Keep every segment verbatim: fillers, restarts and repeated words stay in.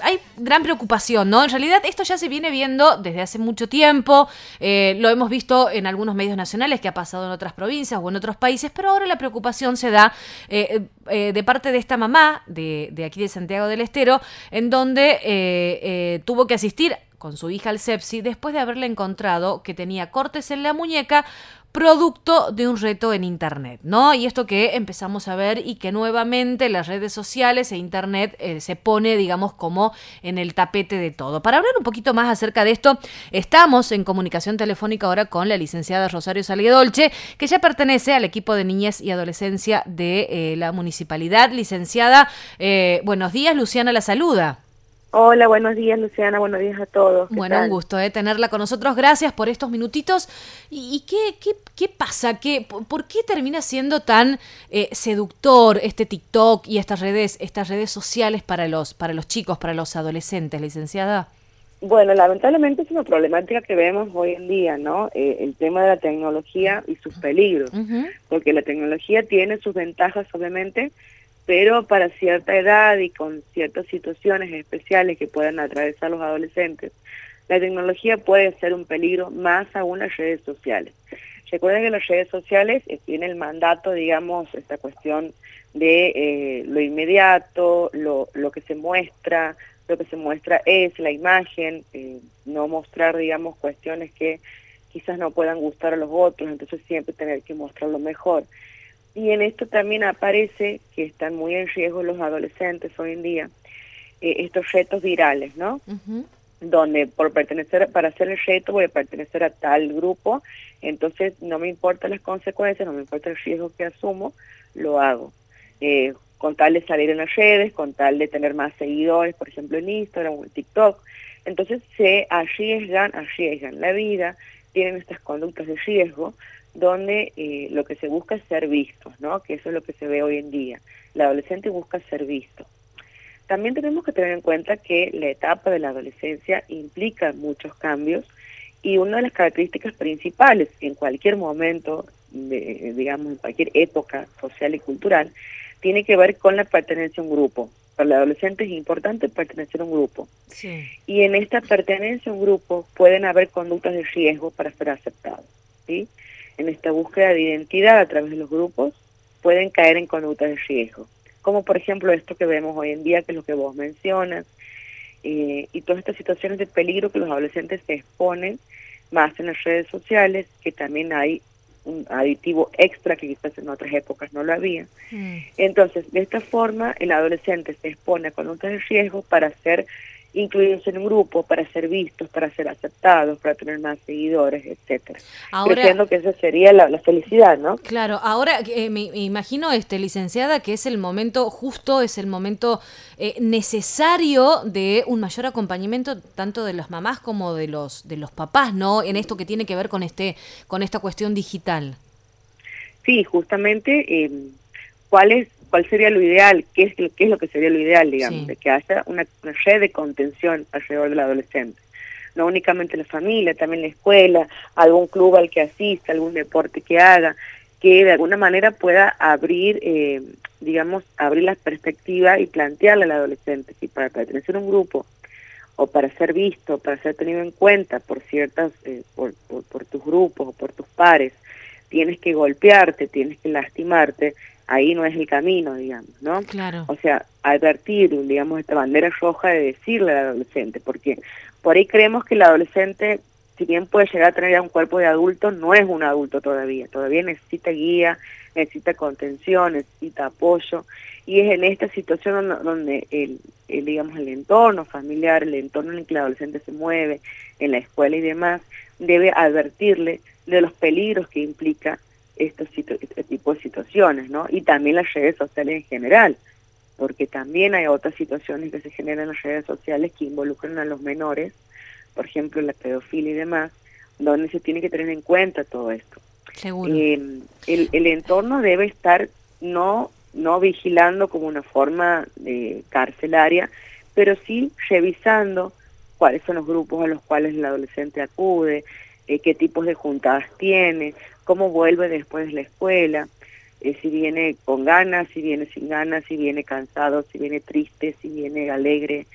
hay gran preocupación, ¿no? En realidad esto ya se viene viendo desde hace mucho tiempo, eh, lo hemos visto en algunos medios nacionales que ha pasado en otras provincias o en otros países, pero ahora la preocupación se da eh, eh, de parte de esta mamá de, de aquí de Santiago del Estero, en donde eh, eh, tuvo que asistir con su hija al Cepsi después de haberle encontrado que tenía cortes en la muñeca producto de un reto en internet, ¿no? Y esto que empezamos a ver y que nuevamente las redes sociales e internet eh, se pone, digamos, como en el tapete de todo. Para hablar un poquito más acerca de esto, estamos en comunicación telefónica ahora con la licenciada Rosario Salguedolce, que ya pertenece al equipo de niñez y adolescencia de eh, la municipalidad. Licenciada, eh, buenos días, Luciana la saluda. Hola, buenos días, Luciana, buenos días a todos. Bueno, tal? un gusto eh, tenerla con nosotros. Gracias por estos minutitos. ¿Y, y qué, qué, qué pasa? ¿Qué, ¿Por qué termina siendo tan eh, seductor este TikTok y estas redes, estas redes sociales para los, para los chicos, para los adolescentes, licenciada? Bueno, lamentablemente es una problemática que vemos hoy en día, ¿no? Eh, el tema de la tecnología y sus peligros, Uh-huh. porque la tecnología tiene sus ventajas, obviamente, pero para cierta edad y con ciertas situaciones especiales que puedan atravesar los adolescentes, la tecnología puede ser un peligro, más aún las redes sociales. Recuerden que las redes sociales eh, tienen el mandato, digamos, esta cuestión de eh, lo inmediato, lo, lo que se muestra, lo que se muestra es la imagen, eh, no mostrar, digamos, cuestiones que quizás no puedan gustar a los otros, entonces siempre tener que mostrar lo mejor. Y en esto también aparece que están muy en riesgo los adolescentes hoy en día, eh, estos retos virales, ¿no? Uh-huh. Donde por pertenecer, para hacer el reto voy a pertenecer a tal grupo, entonces no me importan las consecuencias, no me importa el riesgo que asumo, lo hago. Eh, con tal de salir en las redes, con tal de tener más seguidores, por ejemplo en Instagram o en TikTok, entonces se arriesgan, arriesgan la vida, tienen estas conductas de riesgo, donde eh, lo que se busca es ser vistos, ¿no? Que eso es lo que se ve hoy en día. El adolescente busca ser visto. También tenemos que tener en cuenta que la etapa de la adolescencia implica muchos cambios y una de las características principales en cualquier momento, de, digamos, en cualquier época social y cultural, tiene que ver con la pertenencia a un grupo. Para el adolescente es importante pertenecer a un grupo. Sí. Y en esta pertenencia a un grupo pueden haber conductas de riesgo para ser aceptados, ¿sí? En esta búsqueda de identidad a través de los grupos pueden caer en conductas de riesgo, como por ejemplo esto que vemos hoy en día, que es lo que vos mencionas, eh, y todas estas situaciones de peligro que los adolescentes se exponen más en las redes sociales, que también hay un aditivo extra que quizás en otras épocas no lo había. Mm. Entonces, de esta forma, el adolescente se expone a conductas de riesgo para ser incluidos en un grupo, para ser vistos, para ser aceptados, para tener más seguidores, etcétera. Ahora, creyendo que esa sería la, la felicidad, ¿no? claro, ahora eh, me, me imagino, este, licenciada, que es el momento justo, es el momento eh, necesario de un mayor acompañamiento tanto de las mamás como de los de los papás, ¿no? En esto que tiene que ver con este con esta cuestión digital. Sí, justamente, eh, ¿cuál es cuál sería lo ideal? ¿Qué es, qué es lo que sería lo ideal, digamos? Sí. De que haya una, una red de contención alrededor del adolescente. No únicamente la familia, también la escuela, algún club al que asista, algún deporte que haga, que de alguna manera pueda abrir, eh, digamos, abrir la perspectiva y plantearle al adolescente si para pertenecer a un grupo o para ser visto, para ser tenido en cuenta por ciertas, eh, por, por, por tus grupos o por tus pares, tienes que golpearte, tienes que lastimarte, ahí no es el camino, digamos, ¿no? Claro. O sea, advertir, digamos, esta bandera roja de decirle al adolescente, porque por ahí creemos que el adolescente, si bien puede llegar a tener ya un cuerpo de adulto, no es un adulto todavía, todavía necesita guía, necesita contención, necesita apoyo, y es en esta situación donde, donde el, el, digamos, el entorno familiar, el entorno en el que el adolescente se mueve, en la escuela y demás, debe advertirle de los peligros que implica estos, este tipo de situaciones, ¿no? Y también las redes sociales en general, porque también hay otras situaciones que se generan en las redes sociales que involucran a los menores, por ejemplo la pedofilia y demás, donde se tiene que tener en cuenta todo esto. Seguro. Eh, el, el entorno debe estar no, no vigilando como una forma de carcelaria, pero sí revisando cuáles son los grupos a los cuales el adolescente acude, eh, qué tipos de juntadas tiene, cómo vuelve después de la escuela, eh, si viene con ganas, si viene sin ganas, si viene cansado, si viene triste, si viene alegre,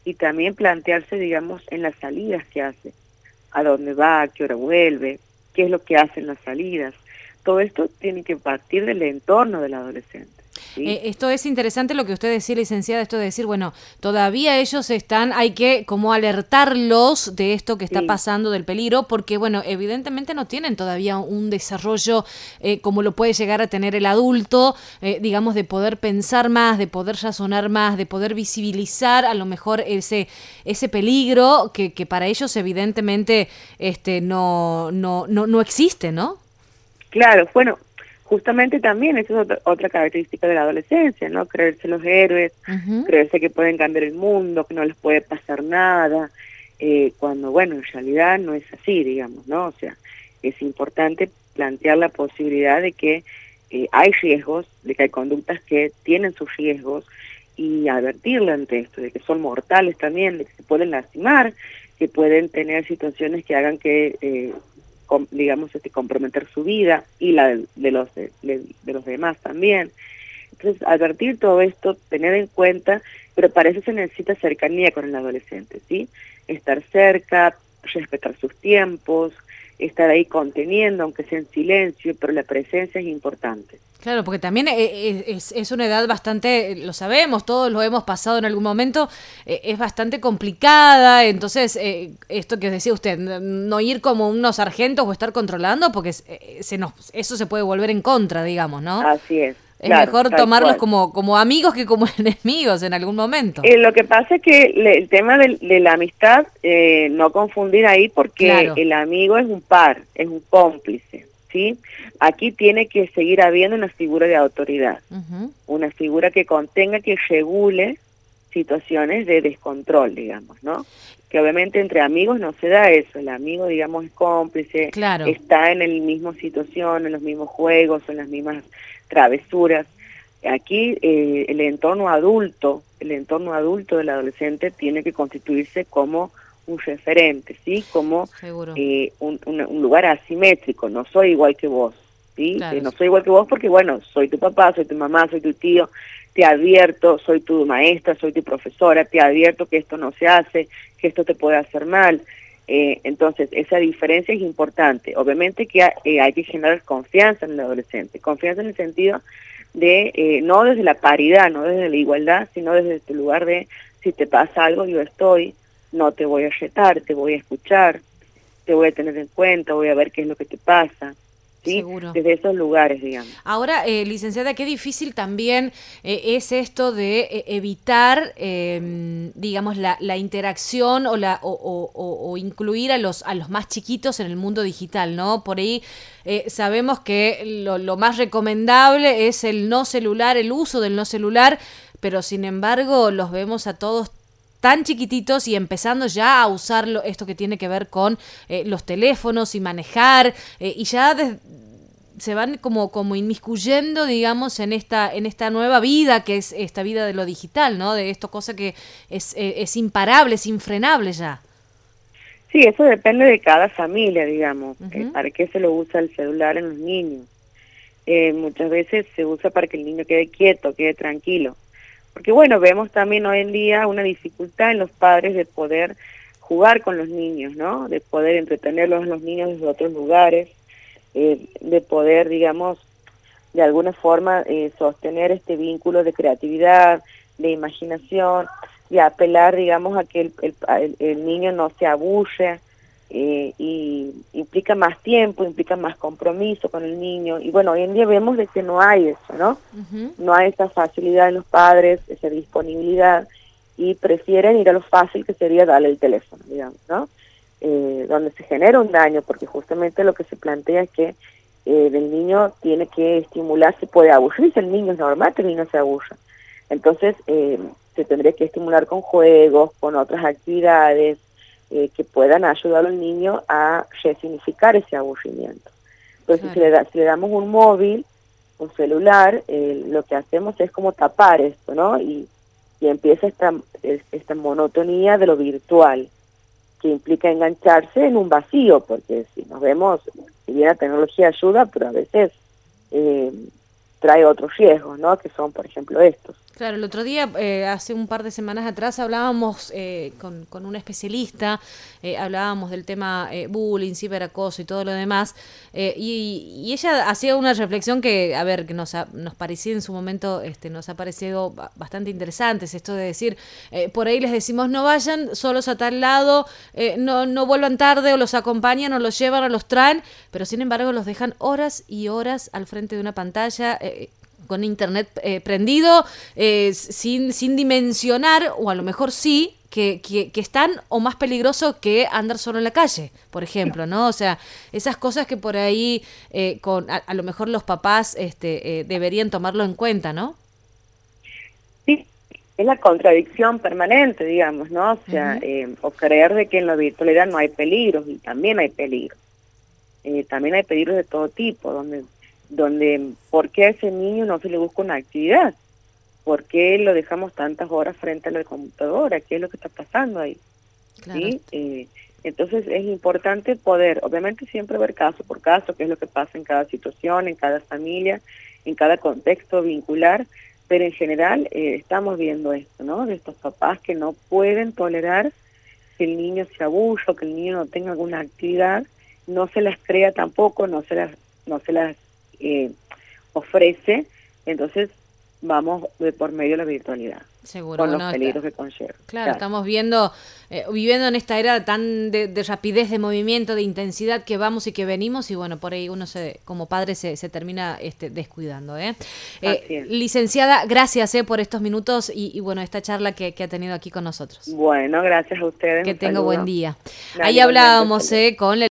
y también plantearse, digamos, en las salidas que hace, a dónde va, a qué hora vuelve, qué es lo que hace en las salidas. Todo esto tiene que partir del entorno del adolescente. ¿Sí? Eh, esto es interesante lo que usted decía, licenciada, esto de decir, bueno, todavía ellos están, hay que como alertarlos de esto que está Sí. pasando, del peligro, porque, bueno, evidentemente no tienen todavía un desarrollo eh, como lo puede llegar a tener el adulto, eh, digamos, de poder pensar más, de poder razonar más, de poder visibilizar a lo mejor ese ese peligro que, que para ellos evidentemente este no, no, no, no existe, ¿no? Claro, bueno, justamente también esa es otra, otra característica de la adolescencia, ¿no? Creerse los héroes, Uh-huh. creerse que pueden cambiar el mundo, que no les puede pasar nada, eh, cuando, bueno, en realidad no es así, digamos, ¿no? O sea, es importante plantear la posibilidad de que eh, hay riesgos, de que hay conductas que tienen sus riesgos y advertirle ante esto, de que son mortales también, de que se pueden lastimar, que pueden tener situaciones que hagan que... Eh, Com, digamos, este, comprometer su vida y la de, de los de, de los demás también. Entonces, advertir todo esto, tener en cuenta, pero para eso se necesita cercanía con el adolescente, ¿sí? Estar cerca, respetar sus tiempos, estar ahí conteniendo, aunque sea en silencio, pero la presencia es importante. Claro, porque también es, es una edad bastante, lo sabemos, todos lo hemos pasado en algún momento, es bastante complicada, entonces eh, esto que decía usted, no ir como unos sargentos o estar controlando, porque se nos, eso se puede volver en contra, digamos, ¿no? Así es. Es claro, mejor tomarlos como, como amigos que como enemigos en algún momento. Eh, lo que pasa es que le, el tema de, de la amistad, eh, no confundir ahí porque claro. El amigo es un par, es un cómplice, ¿sí? Aquí tiene que seguir habiendo una figura de autoridad, uh-huh. Una figura que contenga, que regule situaciones de descontrol, digamos, ¿no? Que obviamente entre amigos no se da eso, el amigo, digamos, es cómplice, claro. Está en la misma situación, en los mismos juegos, en las mismas travesuras. Aquí eh, el entorno adulto, el entorno adulto del adolescente tiene que constituirse como un referente, ¿sí? Como eh, un, un, un lugar asimétrico, no soy igual que vos, ¿sí? Claro. Eh, no soy igual que vos porque, bueno, soy tu papá, soy tu mamá, soy tu tío, te advierto, soy tu maestra, soy tu profesora, te advierto que esto no se hace, que esto te puede hacer mal. Eh, entonces, esa diferencia es importante. Obviamente que hay, eh, hay que generar confianza en el adolescente, confianza en el sentido de, eh, no desde la paridad, no desde la igualdad, sino desde este lugar de, si te pasa algo, yo estoy, no te voy a retar, te voy a escuchar, te voy a tener en cuenta, voy a ver qué es lo que te pasa. ¿Sí? Seguro. Desde esos lugares, digamos. Ahora, eh, licenciada, qué difícil también eh, es esto de eh, evitar, eh, digamos, la, la interacción o, la, o, o, o incluir a los, a los más chiquitos en el mundo digital, ¿no? Por ahí eh, sabemos que lo, lo más recomendable es el no celular, el uso del no celular, pero sin embargo los vemos a todos tan chiquititos y empezando ya a usar esto que tiene que ver con eh, los teléfonos y manejar, eh, y ya de, se van como, como inmiscuyendo, digamos, en esta, en esta nueva vida que es esta vida de lo digital, ¿no? De esto, cosa que es, eh, es imparable, es infrenable ya. Sí, eso depende de cada familia, digamos. Uh-huh. eh, ¿Para qué se lo usa el celular en los niños? Eh, muchas veces se usa para que el niño quede quieto, quede tranquilo. Porque bueno, vemos también hoy en día una dificultad en los padres de poder jugar con los niños, ¿no? De poder entretenerlos a los niños desde otros lugares, eh, de poder, digamos, de alguna forma eh, sostener este vínculo de creatividad, de imaginación, de apelar, digamos, a que el, el, el niño no se aburre, eh, y implica más tiempo, implica más compromiso con el niño, y bueno, hoy en día vemos de que no hay eso, ¿no? Uh-huh. No hay esa facilidad en los padres, esa disponibilidad, y prefieren ir a lo fácil que sería darle el teléfono, digamos, ¿no? Eh, donde se genera un daño, porque justamente lo que se plantea es que eh, el niño tiene que estimularse, puede aburrirse, el niño es normal que el niño se aburra, entonces eh, se tendría que estimular con juegos, con otras actividades, Eh, que puedan ayudar al niño a resignificar ese aburrimiento. Entonces, claro. si, le da, si le damos un móvil, un celular, eh, lo que hacemos es como tapar esto, ¿no? Y, y empieza esta, esta monotonía de lo virtual, que implica engancharse en un vacío, porque si nos vemos, si bien la tecnología ayuda, pero a veces eh, trae otros riesgos, ¿no? Que son, por ejemplo, estos. Claro, el otro día, eh, hace un par de semanas atrás, hablábamos eh, con, con una especialista, eh, hablábamos del tema eh, bullying, ciberacoso y todo lo demás, eh, y, y ella hacía una reflexión que, a ver, que nos, ha, nos parecía en su momento, este, nos ha parecido bastante interesante, esto de decir, eh, por ahí les decimos no vayan solos a tal lado, eh, no, no vuelvan tarde, o los acompañan, o los llevan, o los traen, pero sin embargo los dejan horas y horas al frente de una pantalla, eh, con internet eh, prendido, eh, sin, sin dimensionar, o a lo mejor sí, que, que, que están o más peligroso que andar solo en la calle, por ejemplo, ¿no? O sea, esas cosas que por ahí, eh, con a, a lo mejor los papás este, eh, deberían tomarlo en cuenta, ¿no? Sí, es la contradicción permanente, digamos, ¿no? O sea, uh-huh. eh, o creer de que en la virtualidad no hay peligros, y también hay peligros. Eh, también hay peligros de todo tipo, donde donde ¿por qué a ese niño no se le busca una actividad? ¿Por qué lo dejamos tantas horas frente a la computadora? ¿Qué es lo que está pasando ahí? Claro. ¿Sí? Eh, entonces es importante poder, obviamente siempre ver caso por caso, qué es lo que pasa en cada situación, en cada familia, en cada contexto vincular, pero en general eh, estamos viendo esto, ¿no? De estos papás que no pueden tolerar que el niño se abulle o que el niño no tenga alguna actividad, no se las crea tampoco, no se las, no se las Eh, ofrece, entonces vamos de por medio de la virtualidad. Seguro, con bueno, los peligros está, que conlleva. Claro, claro, estamos viendo, eh, viviendo en esta era tan de, de rapidez, de movimiento, de intensidad, que vamos y que venimos, y bueno, por ahí uno se, como padre se, se termina este, descuidando. ¿eh? Eh, licenciada, gracias eh, por estos minutos y, y bueno, esta charla que, que ha tenido aquí con nosotros. Bueno, gracias a ustedes. Que tenga buen día. Dale, ahí hablábamos eh, con la